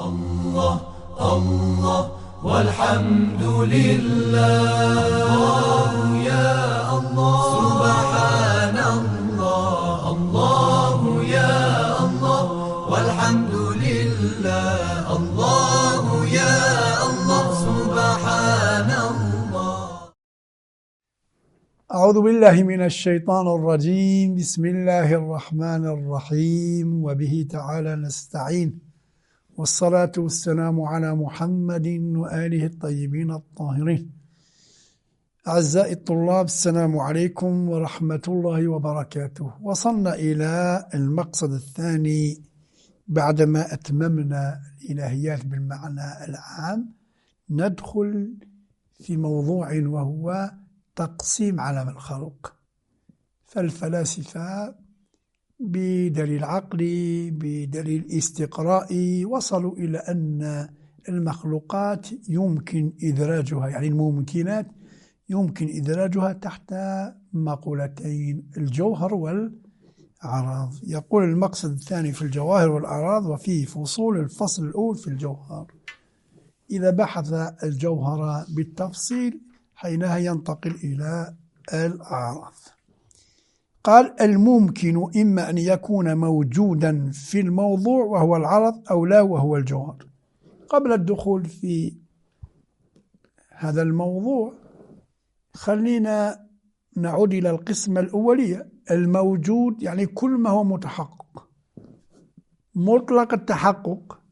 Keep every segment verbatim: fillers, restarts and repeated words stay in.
الله الله والحمد لله. الله يا الله سبحان الله. الله يا الله والحمد لله. الله يا الله سبحان الله. أعوذ بالله من الشيطان الرجيم. بسم الله الرحمن الرحيم، وبه تعالى نستعين، والصلاة والسلام على محمد وآله الطيبين الطاهرين. أعزائي الطلاب، السلام عليكم ورحمة الله وبركاته. وصلنا إلى المقصد الثاني بعدما أتممنا الإلهيات بالمعنى العام. ندخل في موضوع وهو تقسيم عالم الخلق. فالفلاسفة بدليل عقلي بدليل استقرائي وصلوا إلى أن المخلوقات يمكن إدراجها، يعني الممكنات يمكن إدراجها تحت مقولتين: الجوهر والأعراض. يقول المقصد الثاني في الجواهر والأعراض، وفيه فصول. الفصل الأول في الجوهر. إذا بحث الجوهر بالتفصيل حينها ينتقل إلى الأعراض. قال: الممكن إما أن يكون موجودا في الموضوع وهو العرض، أو لا وهو الجوهر. قبل الدخول في هذا الموضوع خلينا نعود إلى القسمة الأولية. الموجود يعني كل ما هو متحقق مطلق التحقق،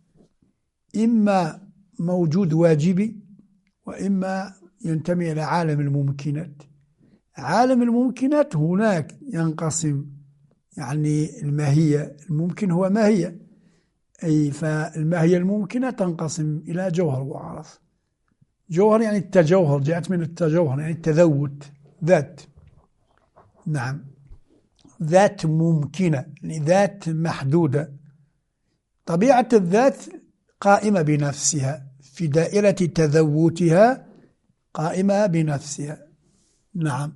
إما موجود واجبي وإما ينتمي إلى عالم الممكنات. عالم الممكنات هناك ينقسم، يعني الماهية. الممكن هو ماهية، أي فالماهية الممكنة تنقسم إلى جوهر وعرض. جوهر يعني التجوهر، جاءت من التجوهر يعني التذوت، ذات. نعم، ذات ممكنة، يعني ذات محدودة. طبيعة الذات قائمة بنفسها، في دائرة تذوتها قائمة بنفسها. نعم،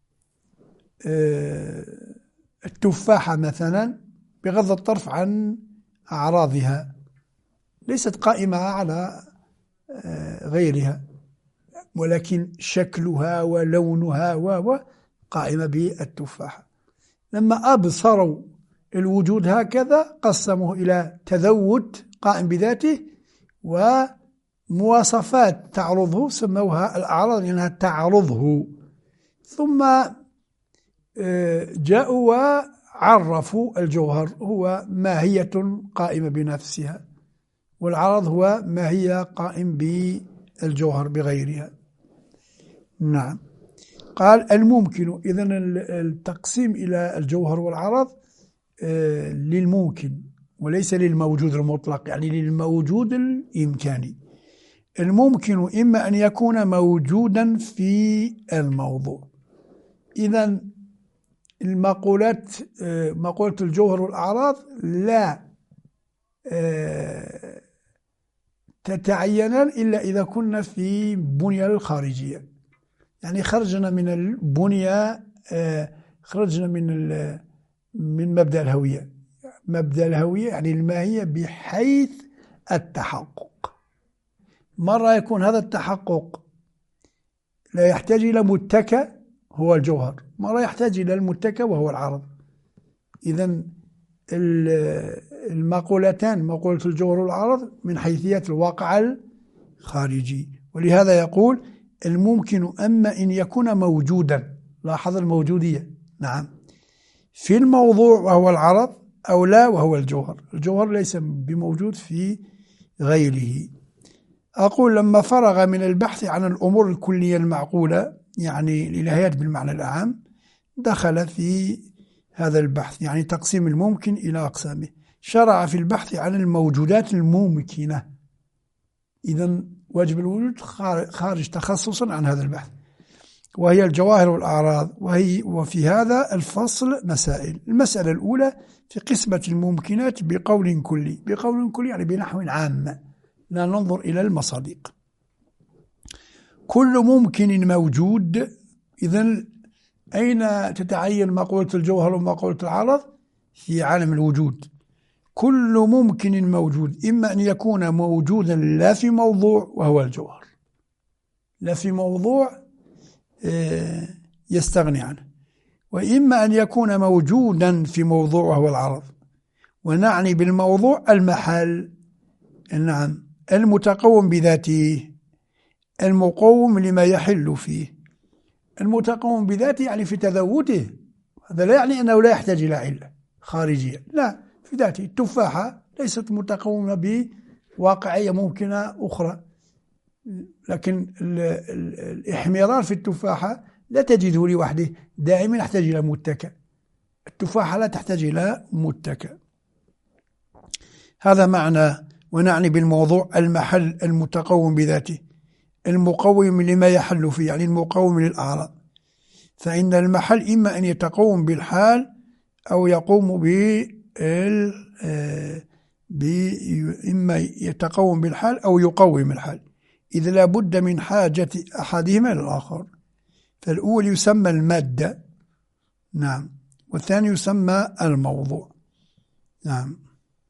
التفاحة مثلا بغض الطرف عن أعراضها ليست قائمة على غيرها، ولكن شكلها ولونها و قائمة بالتفاحة. لما أبصروا الوجود هكذا قسموه إلى تذوت قائم بذاته ومواصفات تعرضه، سموها الأعراض لأنها تعرضه. ثم جاءوا وعرفوا الجوهر هو ماهية قائمة بنفسها، والعرض هو ماهية قائم بالجوهر بغيرها. نعم، قال: الممكن. إذن التقسيم إلى الجوهر والعرض للممكن وليس للموجود المطلق، يعني للموجود الإمكاني. الممكن إما أن يكون موجودا في الموضوع. إذن المقولات، مقولة الجوهر والأعراض لا تتعينان إلا إذا كنا في بنية الخارجية، يعني خرجنا من البنية، خرجنا من من مبدأ الهوية. مبدأ الهوية يعني الماهية بحيث التحقق. مرة يكون هذا التحقق لا يحتاج إلى متكى هو الجوهر، مرة يحتاج إلى المتكى وهو العرض. إذن المقولتان، مقولة الجوهر والعرض، من حيثيات الواقع الخارجي. ولهذا يقول: الممكن أما إن يكون موجودا، لاحظ الموجودية، نعم، في الموضوع وهو العرض، أو لا وهو الجوهر. الجوهر ليس بموجود في غيره. أقول: لما فرغ من البحث عن الأمور الكلية المعقولة، يعني الإلهيات بالمعنى العام، دخل في هذا البحث، يعني تقسيم الممكن إلى أقسامه. شرع في البحث عن الموجودات الممكنة. إذن واجب الوجود خارج تخصصا عن هذا البحث، وهي الجواهر والأعراض. وهي وفي هذا الفصل مسائل. المسألة الأولى في قسمة الممكنات بقول كلي. بقول كلي يعني بنحو عام، لا ننظر إلى المصادق. كل ممكن موجود. إذن أين تتعين مقولة الجوهر ومقولة العرض؟ في عالم الوجود. كل ممكن موجود، إما أن يكون موجودا لا في موضوع وهو الجوهر، لا في موضوع يستغني عنه، وإما أن يكون موجودا في موضوع وهو العرض. ونعني بالموضوع المحل، نعم، المتقوم بذاته، المقوم لما يحل فيه. المتقوم بذاته يعني في تذوته، هذا لا يعني أنه لا يحتاج إلى علة خارجية، لا، في ذاته. التفاحة ليست متقومة بواقعية ممكنة أخرى، لكن الإحمرار في التفاحة لا تجده لوحده، دائما يحتاج إلى متكأ. التفاحة لا تحتاج إلى متكأ. هذا معنى ونعني بالموضوع المحل المتقوم بذاته، المقوم لما يحل فيه، يعني المقوم للأعراض. فإن المحل إما أن يتقوم بالحال أو يقوم بال إما يتقوم بالحال أو يقوم الحال، إذ لا بد من حاجة أحدهما للآخر. فالأول يسمى المادة، نعم، والثاني يسمى الموضوع، نعم.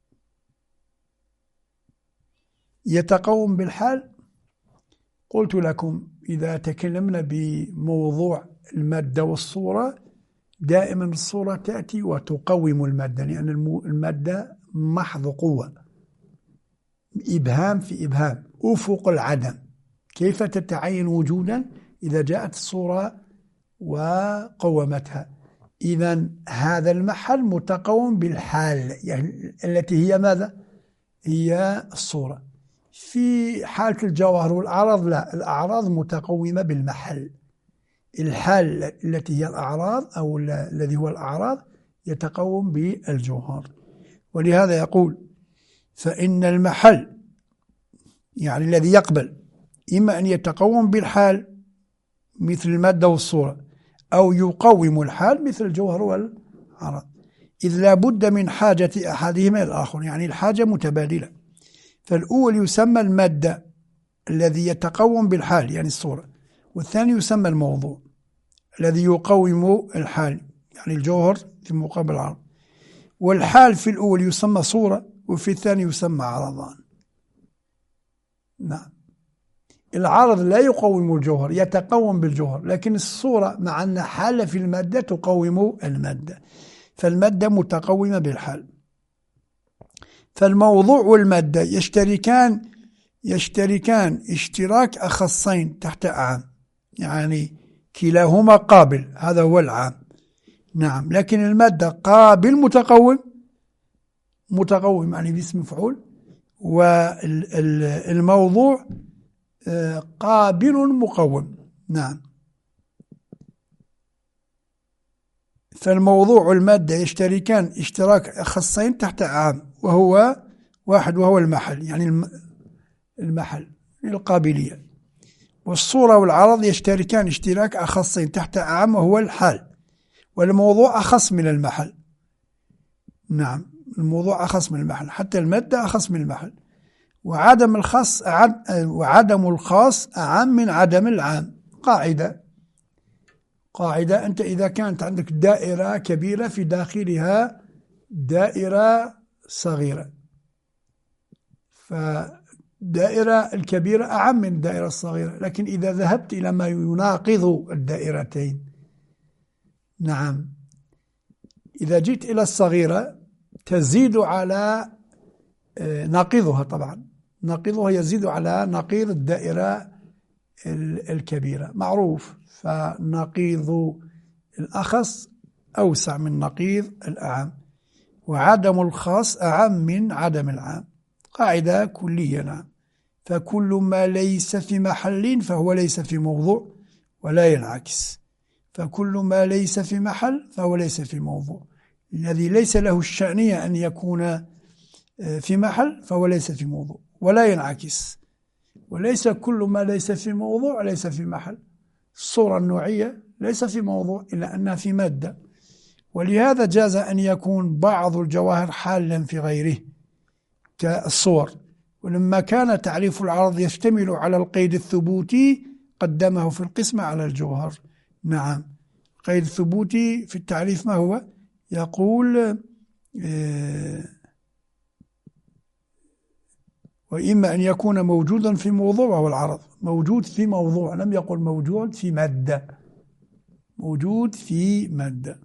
يتقوم بالحال، قلت لكم إذا تكلمنا بموضوع المادة والصورة، دائما الصورة تأتي وتقوم المادة، لأن المادة محض قوة، إبهام في إبهام، أفق العدم. كيف تتعين وجودا؟ إذا جاءت الصورة وقومتها. إذن هذا المحل متقوم بالحال، يعني التي هي ماذا؟ هي الصورة. في حالة الجوهر والأعراض لا، الأعراض متقومة بالمحل. الحال التي هي الأعراض أو الذي هو الأعراض يتقوم بالجوهر. ولهذا يقول فإن المحل يعني الذي يقبل إما أن يتقوم بالحال مثل المادة والصورة، أو يقوم الحال مثل الجوهر والعرض، إذ لا بد من حاجة أحدهما الآخر، يعني الحاجة متبادلة. فالأول يسمى المادة الذي يتقوم بالحال يعني الصورة، والثاني يسمى الموضوع الذي يقوم الحال يعني الجوهر في مقابل العرض. والحال في الأول يسمى صورة، وفي الثاني يسمى عرضان. نعم، العرض لا يقوم الجوهر، يتقوم بالجوهر، لكن الصورة مع أن حال في المادة تقوم المادة، فالمادة متقومة بالحال. فالموضوع والمادة يشتركان يشتركان اشتراك أخصين تحت أعم، يعني كلاهما قابل، هذا هو العام، نعم. لكن المادة قابل متقوم، متقوم يعني باسم مفعول، والموضوع قابل مقوم، نعم. فالموضوع والمادة يشتركان اشتراك أخصين تحت عام، وهو واحد وهو المحل، يعني المحل القابلية. والصورة والعرض يشتركان اشتراك أخصين تحت عام، وهو الحال. والموضوع أخص من المحل، نعم، الموضوع أخص من المحل، حتى المادة أخص من المحل. وعدم الخاص وعدم الخاص أعم من عدم العام. قاعدة قاعدة أنت إذا كانت عندك دائرة كبيرة في داخلها دائرة صغيرة، فالدائرة الكبيرة أعم من الدائرة الصغيرة. لكن إذا ذهبت إلى ما يناقض الدائرتين، نعم، إذا جئت إلى الصغيرة تزيد على ناقضها، طبعا ناقضها يزيد على نقيض الدائرة الكبيرة، معروف. فنقيض الأخص أوسع من نقيض الأعم، وعدم الخاص أعم من عدم العام. قاعدة كلية، نعم. فكل ما ليس في محل فهو ليس في موضوع، ولا ينعكس. فكل ما ليس في محل فهو ليس في موضوع. الذي ليس له الشأنية أن يكون في محل فهو ليس في موضوع، ولا ينعكس. وليس كل ما ليس في موضوع ليس في محل. الصورة النوعية ليس في موضوع إلا أنها في مادة. ولهذا جاز أن يكون بعض الجواهر حالا في غيره كالصور. ولما كان تعريف العرض يشتمل على القيد الثبوتي قدمه في القسمة على الجوهر، نعم. القيد الثبوتي في التعريف ما هو؟ يقول آه وإما أن يكون موجودا في موضوع وهو العرض. موجود في موضوع، لم يقل موجود في مادة، موجود في مادة.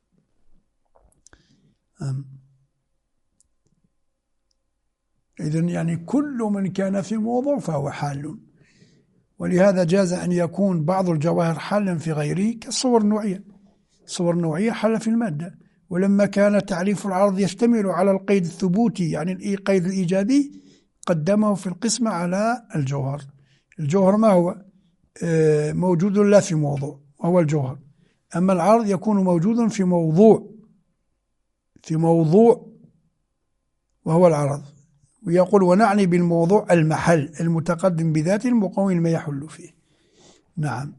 إذن يعني كل من كان في موضوع فهو حال، ولهذا جاز أن يكون بعض الجواهر حالا في غيره كالصور النوعية. الصور النوعية حل في المادة، ولما كان تعريف العرض يشتمل على القيد الثبوتي يعني القيد الإيجابي قدمه في القسمة على الجوهر. الجوهر ما هو؟ موجود لا في موضوع وهو الجوهر، أما العرض يكون موجود في موضوع في موضوع وهو العرض. ويقول ونعني بالموضوع المحل المتقدم بذاته المقوم ما يحل فيه. نعم.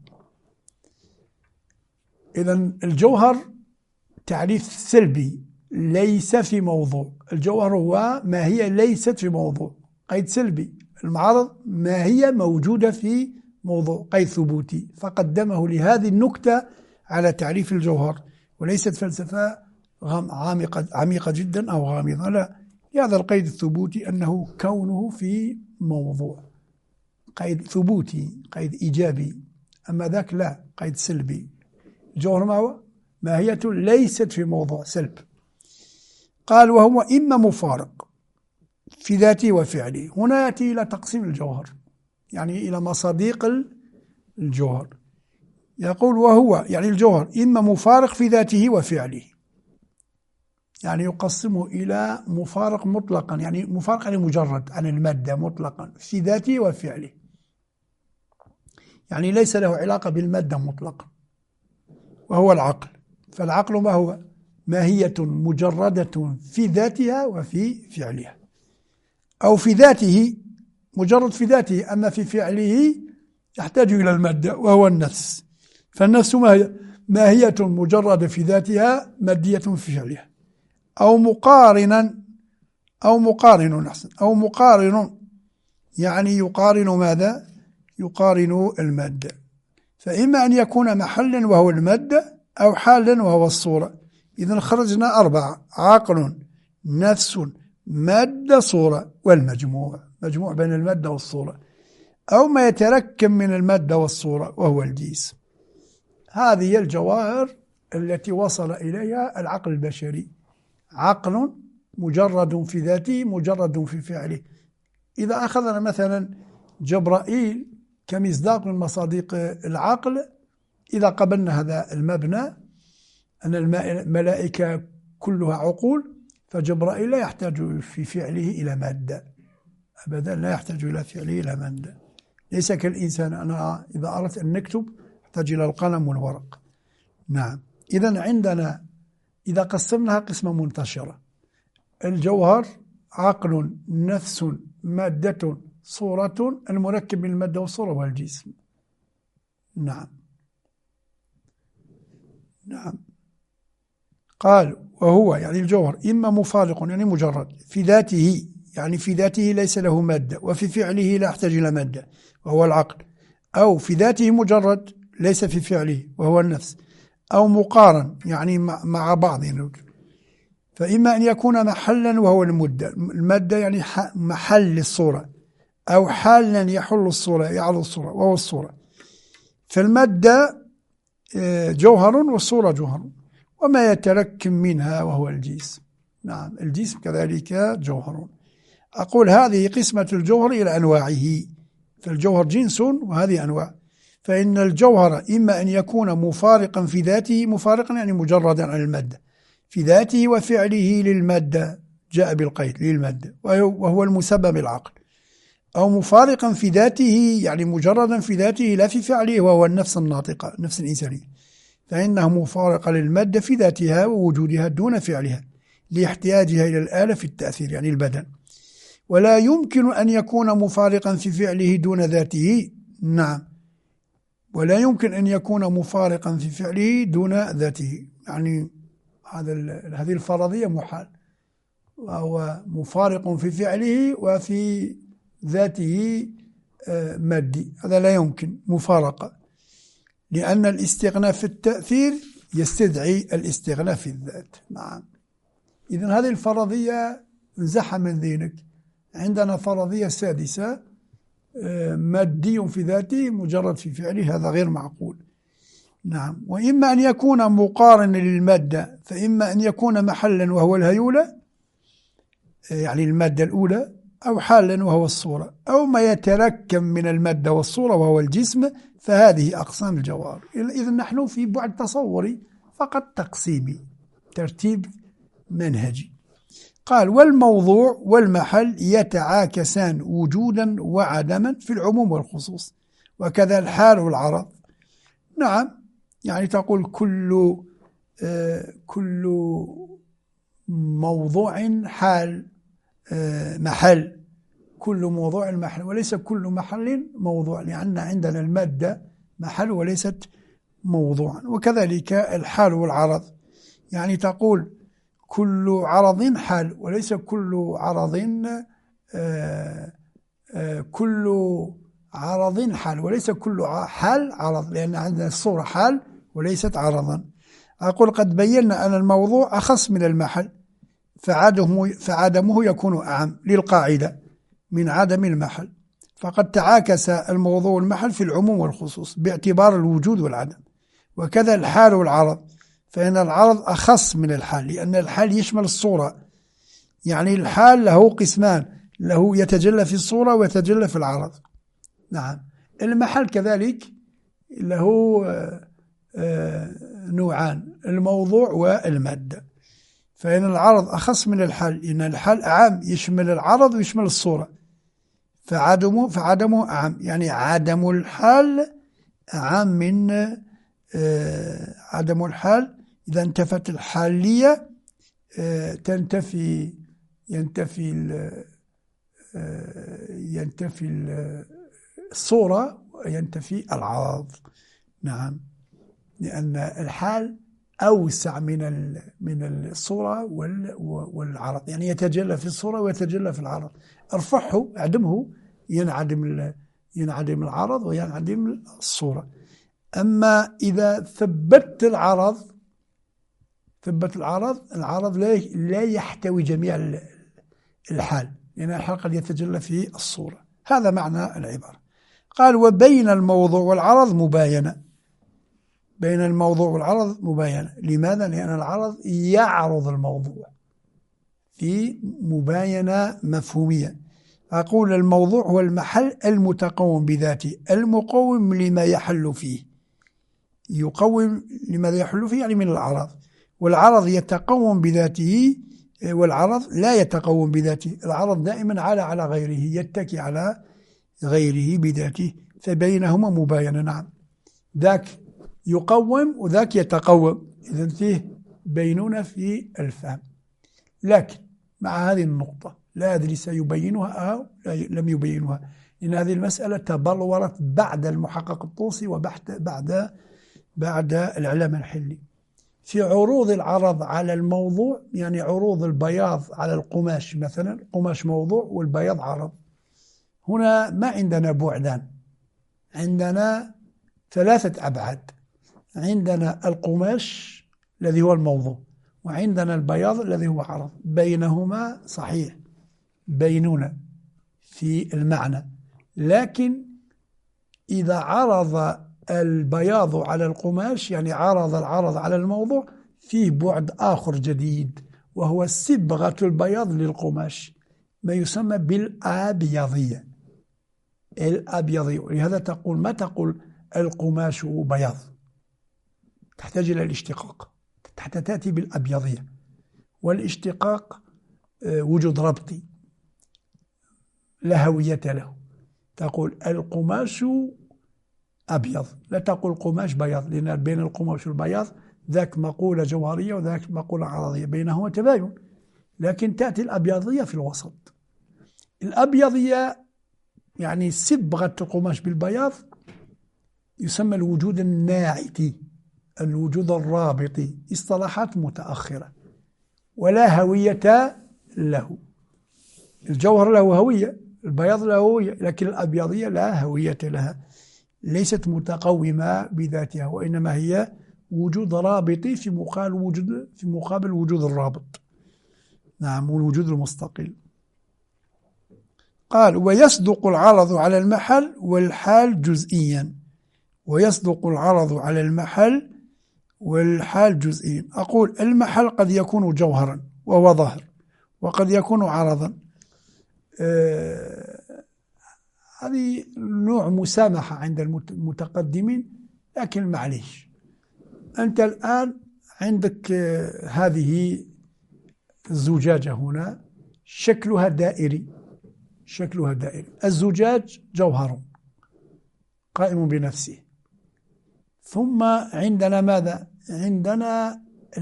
إذن الجوهر تعريف سلبي ليس في موضوع. الجوهر هو ما هي ليست في موضوع، قيد سلبي. المعرض ما هي موجودة في موضوع، قيد ثبوتي، فقدمه لهذه النكتة على تعريف الجوهر، وليست فلسفة عميقة, عميقة جدا أو غامضة، لا، لهذا القيد الثبوتي أنه كونه في موضوع، قيد ثبوتي، قيد إيجابي. أما ذاك لا، قيد سلبي. الجوهر ما هو؟ ماهية ليست في موضوع، سلب. قال وهو إما مفارق في ذاته وفعله. هنا يأتي إلى تقسيم الجوهر، يعني إلى مصادق الجوهر. يقول وهو يعني الجوهر إما مفارق في ذاته وفعله، يعني يقسمه إلى مفارق مطلقا، يعني مفارق يعني مجرد عن المادة مطلقا في ذاته وفعله، يعني ليس له علاقة بالمادة مطلقا، وهو العقل. فالعقل ما هو؟ ماهية مجردة في ذاتها وفي فعلها، أو في ذاته مجرد في ذاته، أما في فعله يحتاج إلى المادة وهو النفس. فالنفس ماهية مجردة في ذاتها مادية في فعلها، أو مقارنا أو مقارن أحسن أو مقارن يعني يقارن ماذا؟ يقارن المادة. فإما أن يكون محلا وهو المادة، أو حالا وهو الصورة. إذن خرجنا أربعة: عقل، نفس، مادة، صورة، والمجموع، مجموع بين المادة والصورة، أو ما يتركب من المادة والصورة وهو الجسم. هذه الجواهر التي وصل إليها العقل البشري. عقل مجرد في ذاته مجرد في فعله. إذا أخذنا مثلا جبرائيل كمصداق من مصادق العقل، إذا قبلنا هذا المبنى أن الملائكة كلها عقول، فجبرائيل لا يحتاج في فعله إلى مادة أبدا، لا يحتاج إلى فعله إلى مادة. ليس كالإنسان، أنا إذا أردت أن نكتب أحتاج إلى القلم والورق. نعم. إذن عندنا إذا قسمناها قسمة منتشرة: الجوهر عقل، نفس، مادة، صورة، المركب من المادة والصورة والجسم. نعم نعم. قال وهو يعني الجوهر إما مفارق يعني مجرد في ذاته، يعني في ذاته ليس له مادة، وفي فعله لا يحتاج إلى مادة وهو العقل، أو في ذاته مجرد ليس في فعله وهو النفس، أو مقارن يعني مع بعض. فإما أن يكون محلا وهو المدة، المادة يعني محل الصورة، أو حالا يحل الصورة يعرض الصورة وهو الصورة. فالمادة جوهر والصورة جوهر، وما يتركب منها وهو الجسم. نعم، الجسم كذلك جوهر. أقول هذه قسمة الجوهر إلى أنواعه، فالجوهر جنس وهذه أنواع. فإن الجوهر إما أن يكون مفارقا في ذاته، مفارقا يعني مجردا عن المادة في ذاته وفعله للمادة، جاء بالقيد للمادة وهو المسبب العقل، أو مفارقا في ذاته يعني مجردا في ذاته لا في فعله وهو النفس الناطقة، نفس الإنسانية، فإنه مفارقة للمادة في ذاتها ووجودها دون فعلها لاحتياجها إلى الآلة في التأثير يعني البدن. ولا يمكن أن يكون مفارقا في فعله دون ذاته. نعم، ولا يمكن أن يكون مفارقا في فعله دون ذاته، يعني هذا هذه الفرضية محال، وهو مفارق في فعله وفي ذاته مادي، هذا لا يمكن مفارقة، لأن الاستغناء في التأثير يستدعي الاستغناء في الذات. نعم. إذن هذه الفرضية انزحها من ذهنك، عندنا فرضية سادسة مادي في ذاته مجرد في فعله، هذا غير معقول. نعم. وإما أن يكون مقارنا للمادة، فإما أن يكون محلا وهو الهيولة يعني المادة الأولى، أو حالا وهو الصورة، أو ما يتركب من المادة والصورة وهو الجسم، فهذه أقسام الجوهر. إذا نحن في بعد تصوري فقط تقسيمي، ترتيب منهجي. قال والموضوع والمحل يتعاكسان وجودا وعدما في العموم والخصوص، وكذا الحال والعرض. نعم، يعني تقول كل آه كل موضوع حال آه محل، كل موضوع محل، وليس كل محل موضوع، لأن عندنا المادة محل وليست موضوعا. وكذلك الحال والعرض، يعني تقول كل عرض حال، وليس كل عرض آه آه كل عرض حال، وليس كل حال عرض، لأن عندنا الصورة حال وليست عرضا. أقول قد بينا أن الموضوع أخص من المحل، فعدمه, فعدمه يكون أعم للقاعدة من عدم المحل، فقد تعاكس الموضوع والمحل في العموم والخصوص باعتبار الوجود والعدم. وكذا الحال والعرض، فإن العرض أخص من الحال، لأن الحال يشمل الصورة، يعني الحال له قسمان، له يتجلى في الصورة ويتجلى في العرض. نعم. المحل كذلك له نوعان، الموضوع والمادة، فإن العرض أخص من الحال، لأن الحال أعم يشمل العرض ويشمل الصورة، فعدمه فعدمه أعم، يعني عدم الحال أعم من آه عدم الحال. إذا انتفت الحالية آه تنتفي ينتفي آه ينتفي الصورة وينتفي العرض. نعم، لأن الحال أوسع من من الصورة والعرض، يعني يتجلى في الصورة ويتجلى في العرض. ارفعه اعدمه ينعدم ينعدم العرض وينعدم الصورة. أما إذا ثبت العرض ثبت العرض العرض لا لا يحتوي جميع الحال، لأن الحال قد يتجلى في الصورة. هذا معنى العبارة. قال وبين الموضوع والعرض مباينة، بين الموضوع والعرض مباينة. لماذا؟ لأن العرض يعرض الموضوع في مباينة مفهومية. أقول الموضوع هو المحل المتقوم بذاته، المقوم لما يحل فيه، يقوم لماذا يحل فيه يعني من الأعراض. والعرض يتقوم بذاته والعرض لا يتقوم بذاته. العرض دائما على على غيره، يتكي على غيره بذاته، فبينهما مباينة. نعم، ذاك يقوم وذاك يتقوم، إذن فيه بينونة في الفهم. لكن مع هذه النقطة لا أدري سيبينها أو لم يبينها، إن هذه المسألة تبلورت بعد المحقق الطوسي وبعد بعد بعد الإعلام الحلي. في عروض العرض على الموضوع، يعني عروض البياض على القماش مثلا، القماش موضوع والبياض عرض. هنا ما عندنا بعدان، عندنا ثلاثة أبعاد. عندنا القماش الذي هو الموضوع، وعندنا البياض الذي هو عرض، بينهما صحيح بينونة في المعنى. لكن إذا عرض البياض على القماش، يعني عرض العرض على الموضوع، فيه بعد آخر جديد، وهو صبغة البياض للقماش، ما يسمى بالأبيضية. الأبيضية، ولهذا تقول ما تقول القماش بياض، تحتاج إلى الاشتقاق حتى تأتي بالأبيضية. والاشتقاق وجود ربطي لا هوية له. تقول القماش أبيض، لا تقول قماش بياض، لأن بين القماش والبياض ذاك مقولة جوهرية وذاك مقولة عرضية، بينهما تباين، لكن تأتي الأبيضية في الوسط. الأبيضية يعني صبغة القماش بالبياض يسمى الوجود الناعتي، الوجود الرابطي، اصطلاحات متأخرة ولا هوية له. الجوهر له هوية، البياض له هوية، لكن الأبيضية لا هوية لها، ليست متقومة بذاتها، وإنما هي وجود رابطي في مقابل وجود في مقابل وجود الرابط. نعم، والوجود المستقل. قال ويصدق العرض على المحل والحال جزئيا، ويصدق العرض على المحل والحال جزئيا. أقول المحل قد يكون جوهرا وهو ظاهر، وقد يكون عرضا. آه هذه نوع مسامحة عند المتقدمين، لكن معليش، أنت الآن عندك آه هذه الزجاجة هنا شكلها دائري، شكلها دائري. الزجاج جوهر قائم بنفسه. ثم عندنا ماذا؟ عندنا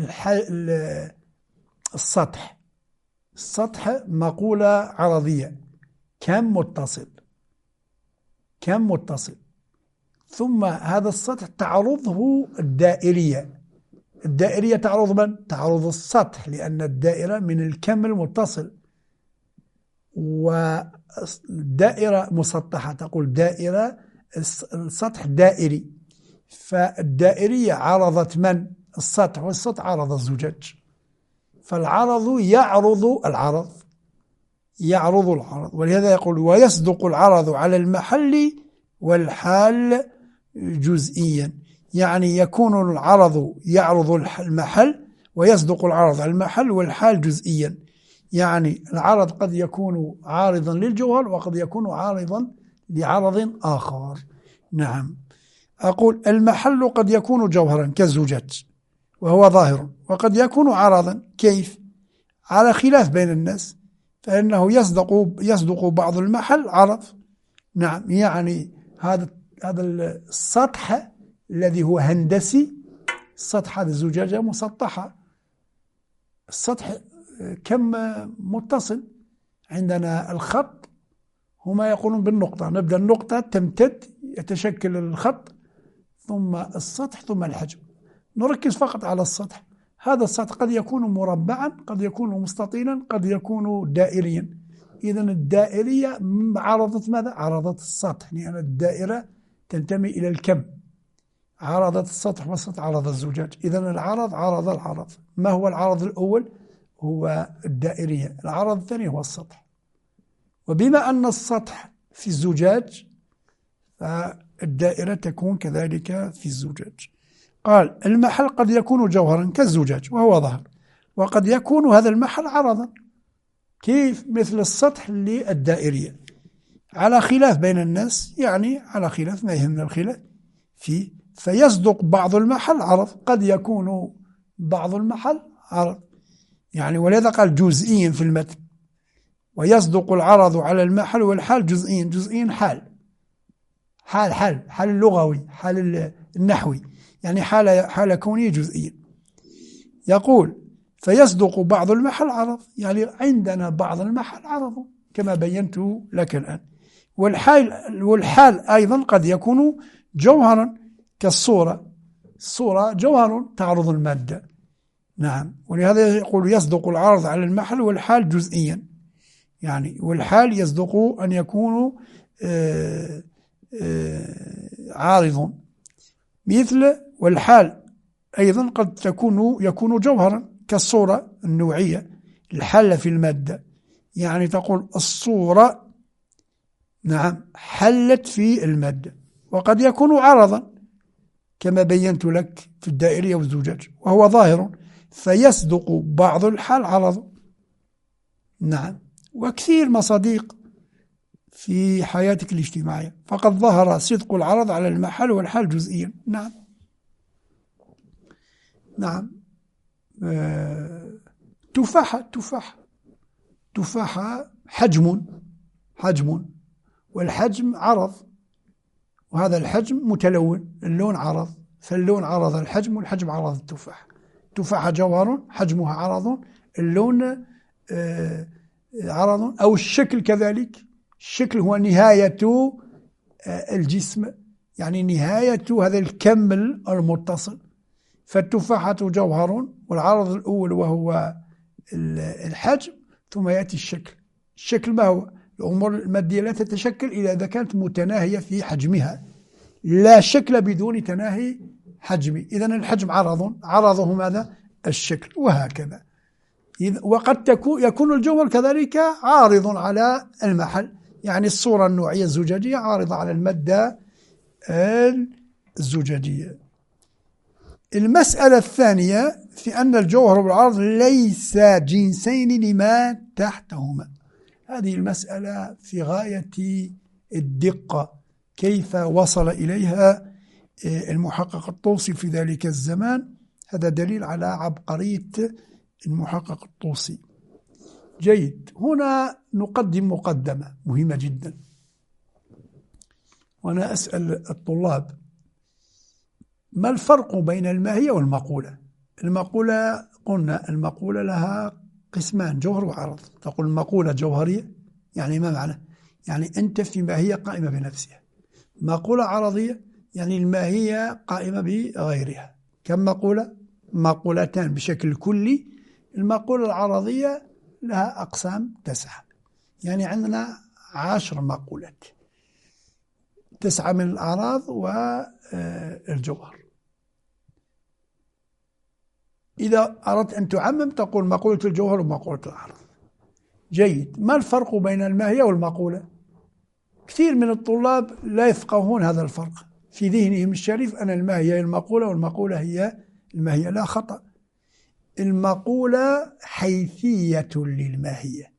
السطح. السطح مقولة عرضية، كم متصل، كم متصل. ثم هذا السطح تعرضه الدائرية. الدائرية تعرض من؟ تعرض السطح، لأن الدائرة من الكم المتصل، والدائرة مسطحة، تقول دائرة السطح دائري. فالدائرية عرضت من؟ السطح، والسطح عرض الزجاج. فالعرض يعرض العرض، يعرض العرض. ولهذا يقول ويصدق العرض على المحل والحال جزئيا، يعني يكون العرض يعرض المحل، ويصدق العرض على المحل والحال جزئيا. يعني العرض قد يكون عارضا للجوهر، وقد يكون عارضا لعرض آخر. نعم. أقول المحل قد يكون جوهرا كالزجاج وهو ظاهر، وقد يكون عرضا. كيف؟ على خلاف بين الناس، فإنه يصدق يصدق بعض المحل عرض. نعم، يعني هذا هذا السطح الذي هو هندسي، السطح هذه الزجاجة مسطحة، السطح كم متصل. عندنا الخط هما يقولون بالنقطة، نبدأ النقطة تمتد يتشكل الخط، ثم السطح، ثم الحجم. نركز فقط على السطح. هذا السطح قد يكون مربعا، قد يكون مستطيلا، قد يكون دائريا. إذا الدائرية عرضت ماذا؟ عرضت السطح، لأن الدائرة تنتمي إلى الكم. عرضت السطح والسطح عرض الزجاج. إذا العرض عرض العرض. ما هو العرض الأول؟ هو الدائرية. العرض الثاني هو السطح. وبما أن السطح في الزجاج، فالدائرة تكون كذلك في الزجاج. قال المحل قد يكون جوهرا كالزجاج وهو ظهر، وقد يكون هذا المحل عرضا. كيف؟ مثل السطح للدائرية، على خلاف بين الناس، يعني على خلاف ما يهمنا الخلاف فيه. فيصدق بعض المحل عرض، قد يكون بعض المحل عرض، يعني ولذا قال جزئيا في المتن. ويصدق العرض على المحل والحال جزئيا. جزئيا حال، حال حال حال اللغوي، حال النحوي، يعني حال حال كونية جزئيا. يقول فيصدق بعض المحل عرض، يعني عندنا بعض المحل عرض كما بينت لك الآن. والحال والحال أيضا قد يكون جوهرا كالصورة. الصورة جوهر تعرض المادة. نعم. ولهذا يقول يصدق العرض على المحل والحال جزئيا، يعني والحال يصدق أن يكون آآ آآ عارض. مثل والحال أيضا قد تكون يكون جوهرا كالصورة النوعية الحالة في المادة، يعني تقول الصورة نعم حلت في المادة. وقد يكون عرضا كما بينت لك في الدائرية والزجاج وهو ظاهر، فيصدق بعض الحال عرض. نعم. وكثير مصادق في حياتك الاجتماعية، فقد ظهر صدق العرض على المحل والحال جزئيا. نعم. نعم. آه. تفاحة تفاحة تفاحة حجم حجم والحجم عرض، وهذا الحجم متلون، اللون عرض، فاللون عرض الحجم والحجم عرض التفاح. تفاحة جوهر حجمها عرض، اللون آه عرض. أو الشكل كذلك، الشكل هو نهاية آه الجسم، يعني نهاية هذا الكمل المتصل. فالتفاحة جوهر، والعرض الأول وهو الحجم، ثم يأتي الشكل. الشكل ما هو؟ الأمور المادية لا تتشكل إلا إذا كانت متناهية في حجمها، لا شكل بدون تناهي حجمي. إذن الحجم عرض، عرضه ماذا؟ الشكل، وهكذا. وقد تكون يكون الجوهر كذلك عارض على المحل، يعني الصورة النوعية الزجاجية عارضة على المادة الزجاجية. المسألة الثانية في أن الجوهر والعرض ليس جنسين لما تحتهما. هذه المسألة في غاية الدقة، كيف وصل إليها المحقق الطوسي في ذلك الزمان. هذا دليل على عبقرية المحقق الطوسي. جيد، هنا نقدم مقدمة مهمة جدا، وأنا أسأل الطلاب: ما الفرق بين الماهية والمقولة؟ المقولة قلنا المقولة لها قسمان، جوهر وعرض. تقول المقولة جوهرية، يعني ما معنى؟ يعني أنت في ماهية قائمة بنفسها. مقولة عرضية يعني الماهية قائمة بغيرها. كم مقولة؟ مقولتان بشكل كلي. المقولة العرضية لها أقسام تسعة، يعني عندنا عشر مقولات، تسعة من الأعراض والجوهر. إذا أردت أن تعمم تقول مقولة الجوهر ومقولة العرض. جيد، ما الفرق بين الماهية والمقولة؟ كثير من الطلاب لا يفقهون هذا الفرق، في ذهنهم الشريف أن الماهية هي المقولة والمقولة هي الماهية. لا، خطأ. المقولة حيثية للماهية،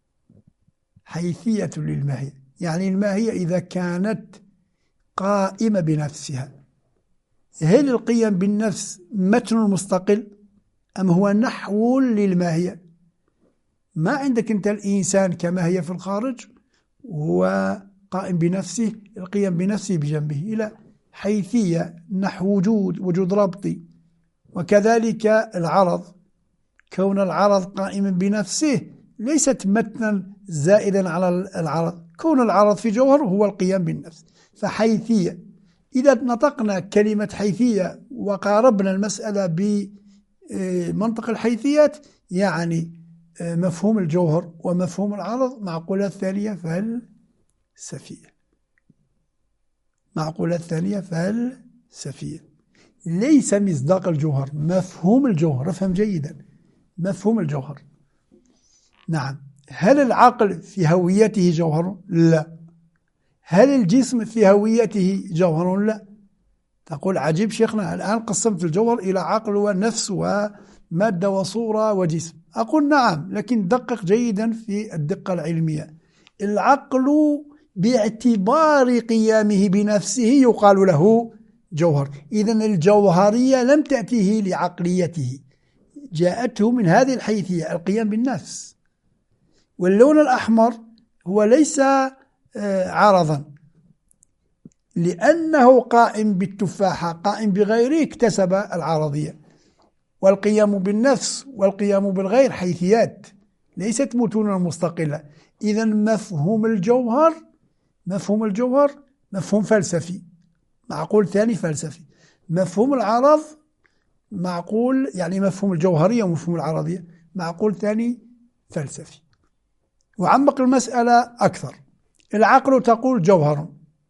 حيثية للماهية، يعني الماهية إذا كانت قائمة بنفسها. هل القيم بالنفس متن مستقل أم هو نحو للماهية؟ ما عندك أنت الإنسان كماهية في الخارج وهو قائم بنفسه، القيم بنفسه بجنبه، إلى حيثية، نحو وجود، وجود ربطي. وكذلك العرض، كون العرض قائما بنفسه ليست متنا زائدا على العرض، كون العرض في جوهر هو القيام بالنفس، فحيثية. إذا نطقنا كلمة حيثية وقاربنا المسألة بمنطق الحيثيات، يعني مفهوم الجوهر ومفهوم العرض. معقولة الثانية فلسفية، معقولة الثانية فلسفية، ليس مصداق الجوهر، مفهوم الجوهر. افهم جيدا، مفهوم الجوهر. نعم. هل العقل في هويته جوهر؟ لا. هل الجسم في هويته جوهر؟ لا. تقول عجيب شيخنا، الآن قسمت الجوهر إلى عقل ونفس ومادة وصورة وجسم. أقول نعم، لكن دقق جيدا في الدقة العلمية. العقل باعتبار قيامه بنفسه يقال له جوهر. إذن الجوهرية لم تأتيه لعقليته، جاءته من هذه الحيثية، القيام بالنفس. واللون الأحمر هو ليس عرضا، لأنه قائم بالتفاحة، قائم بغيره، اكتسب العرضية. والقيام بالنفس والقيام بالغير حيثيات، ليست متونا مستقلة. إذن مفهوم الجوهر، مفهوم الجوهر مفهوم فلسفي، معقول ثاني فلسفي. مفهوم العرض معقول، يعني مفهوم الجوهرية ومفهوم العرضية، معقول ثاني فلسفي. وعمق المسألة أكثر. العقل تقول جوهر،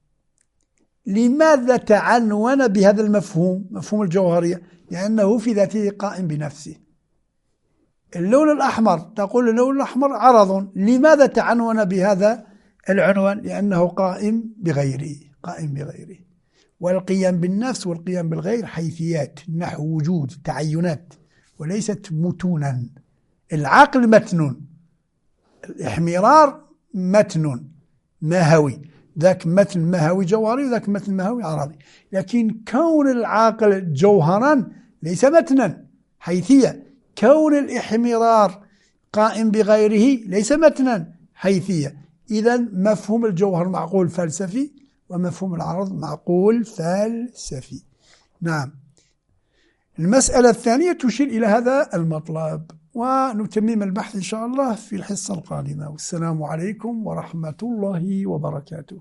لماذا تعنون بهذا المفهوم، مفهوم الجوهرية؟ لأنه في ذاته قائم بنفسه. اللون الأحمر تقول اللون الأحمر عرض، لماذا تعنون بهذا العنوان؟ لأنه قائم بغيره، قائم بغيره. والقيام بالنفس والقيام بالغير حيثيات، نحو وجود، تعينات، وليست متونا. العقل متن، الإحمرار متن ماهوي، ذاك متن ماهوي جوهري وذاك متن ماهوي عرضي. لكن كون العاقل جوهرا ليس متنا، حيثية. كون الإحمرار قائم بغيره ليس متنا، حيثية. إذن مفهوم الجوهر معقول فلسفي، ومفهوم العرض معقول فلسفي. نعم. المسألة الثانية تشير إلى هذا المطلب، ونتمم البحث إن شاء الله في الحصة القادمة. والسلام عليكم ورحمة الله وبركاته.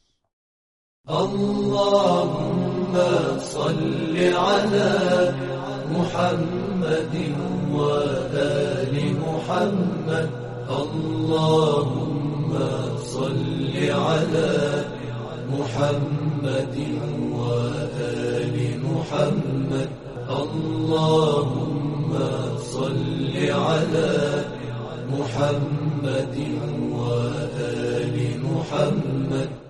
اللهم صل على محمد وآل محمد. اللهم صل على محمد وآل محمد. اللهم صل على محمد محمد وآل محمد